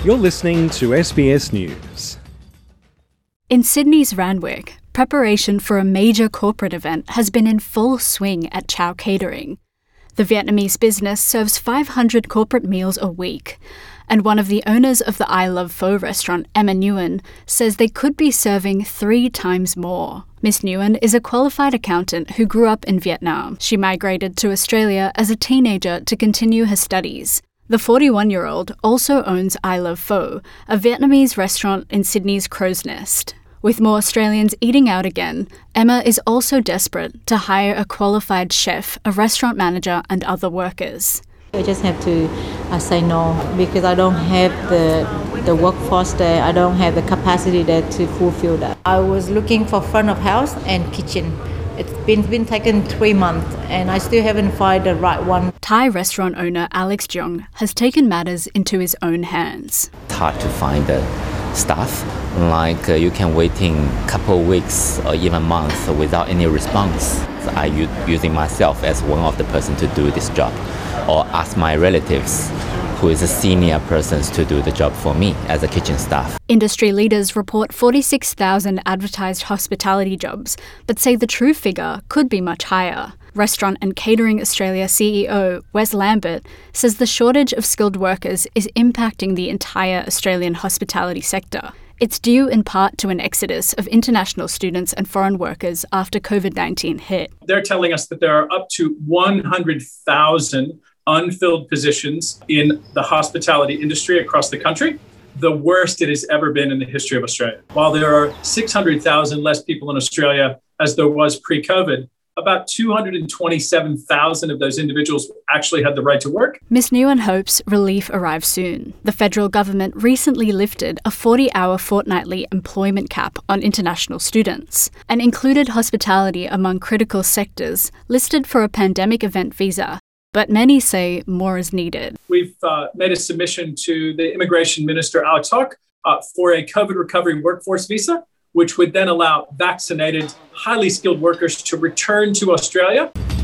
You're listening to SBS News. In Sydney's Randwick, preparation for a major corporate event has been in full swing at Chow Catering. The Vietnamese business serves 500 corporate meals a week, and one of the owners of the I Love Pho restaurant, Emma Nguyen, says they could be serving 3 times more. Miss Nguyen is a qualified accountant who grew up in Vietnam. She migrated to Australia as a teenager to continue her studies. The 41-year-old also owns I Love Pho, a Vietnamese restaurant in Sydney's Crow's Nest. With more Australians eating out again, Emma is also desperate to hire a qualified chef, a restaurant manager and other workers. I just have to say no because I don't have the workforce there. I don't have the capacity there to fulfill that. I was looking for front of house and kitchen. It's been taken 3 months and I still haven't found the right one. Thai restaurant owner Alex Jung has taken matters into his own hands. It's hard to find the staff. You can waiting a couple of weeks or even months without any response. So I using myself as one of the person to do this job, or ask my relatives who is a senior person to do the job for me as a kitchen staff. Industry leaders report 46,000 advertised hospitality jobs, but say the true figure could be much higher. Restaurant and Catering Australia CEO Wes Lambert says the shortage of skilled workers is impacting the entire Australian hospitality sector. It's due in part to an exodus of international students and foreign workers after COVID-19 hit. They're telling us that there are up to 100,000 unfilled positions in the hospitality industry across the country, the worst it has ever been in the history of Australia. While there are 600,000 less people in Australia as there was pre-COVID, about 227,000 of those individuals actually had the right to work. Ms Nguyen hopes relief arrives soon. The federal government recently lifted a 40-hour fortnightly employment cap on international students and included hospitality among critical sectors listed for a pandemic event visa. But many say more is needed. We've made a submission to the Immigration Minister, Alex Hawke, for a COVID recovery workforce visa, which would then allow vaccinated, highly skilled workers to return to Australia.